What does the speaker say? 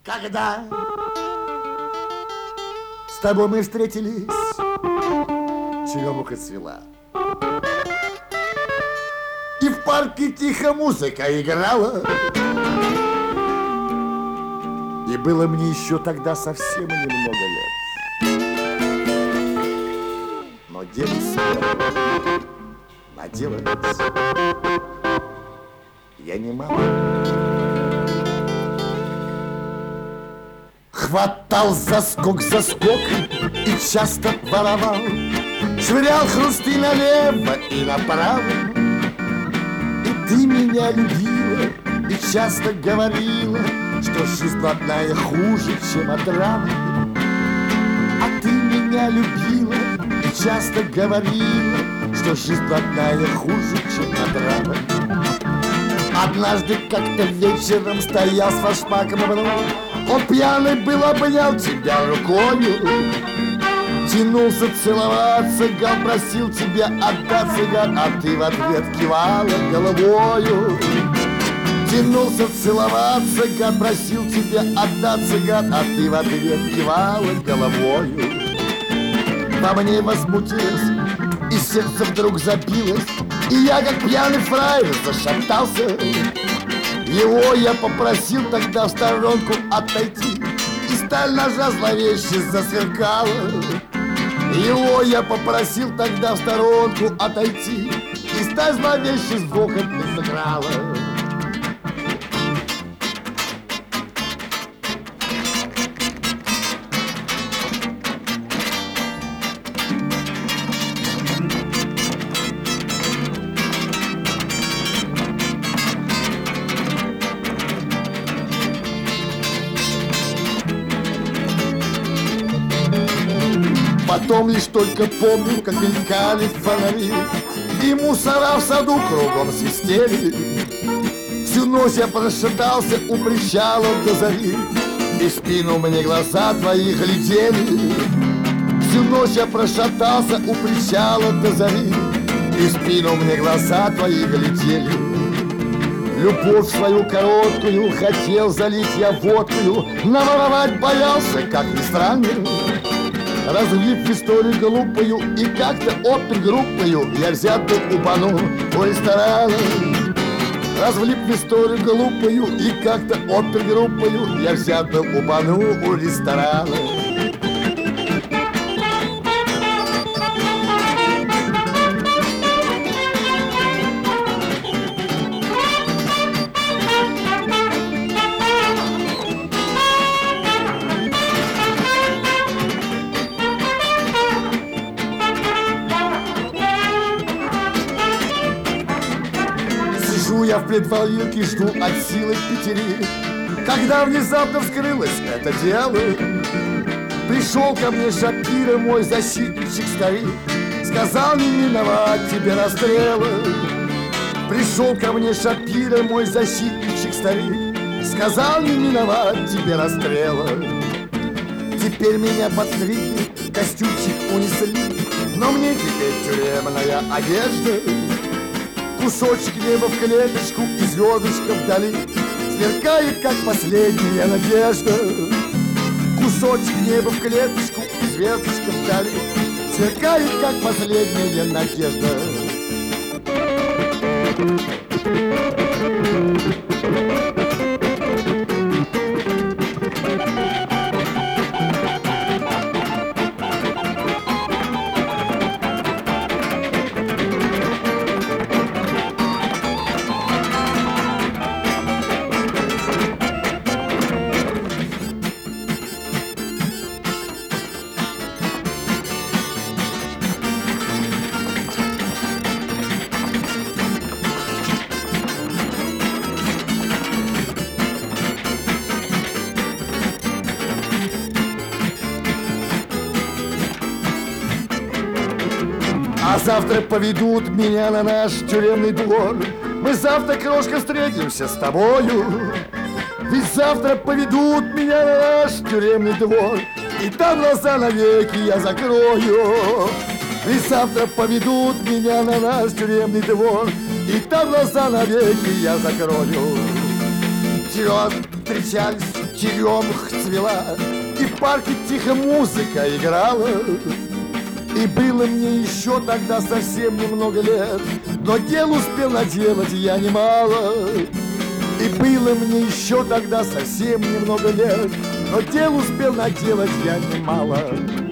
Когда с тобой мы встретились, черемуха цвела, и в парке тихо музыка играла. И было мне еще тогда совсем немного лет. Но делать себя наделать я не могу. Хватал заскок и часто воровал, швырял хрусты налево и направо. И ты меня любила и часто говорила, что жизнь блатная хуже, чем отрава. А ты меня любила и часто говорила, что жизнь блатная хуже, чем отрава. Однажды как-то вечером стоял с фашмаком в руке, он пьяный был, обнял тебя рукою, тянулся целоваться, гад, просил тебя отдаться, гад, а ты в ответ кивала головою. Тянулся целоваться, гад, просил тебя отдаться, гад, а ты в ответ кивала головою. Во мне возмутилось, и сердце вдруг забилось, и я, как пьяный фраер, зашатался. Его я попросил тогда в сторонку отойти, и сталь ножа зловеще засверкала. Его я попросил тогда в сторонку отойти, и сталь зловеще звуком сыграла. Потом лишь только помню, как мелькали фонари, и мусора в саду кругом свистели. Всю ночь я прошатался у причала до зари, и в спину мне глаза твои глядели. Всю ночь я прошатался у причала до зари, и в спину мне глаза твои глядели. Любовь свою короткую хотел залить я водкою, наворовать боялся, как ни странно. Разлив историю глупую и как-то опергруппою я взят был у пану у ресторана. Разлив историю глупую и как-то опергруппою я взят был у пану у ресторана. Я в предвалилке жду от силы пятери, когда внезапно вскрылось это дело. Пришел ко мне Шапира, мой защитничек старик, сказал, не миновать тебе расстрела. Пришел ко мне Шапира, мой защитничек старик, сказал, не миновать тебе расстрела. Теперь меня подстригли, костюмчик унесли, но мне теперь тюремная одежда. Кусочек неба в клеточку и звездочка вдали сверкает, как последняя надежда. Кусочек неба в клеточку и звездочка вдали сверкает, как последняя надежда. А завтра поведут меня на наш тюремный двор. Мы завтра, крошка, встретимся с тобою. Ведь завтра поведут меня на наш тюремный двор, и там глаза навеки я закрою. Ведь завтра поведут меня на наш тюремный двор, и там глаза навеки я закрою. Вперед! встречались, черемуха цвела, и в парке тихо музыка играла. И было мне еще тогда совсем немного лет, но дел успел наделать я немало. И было мне еще тогда совсем немного лет, но дел успел наделать я немало.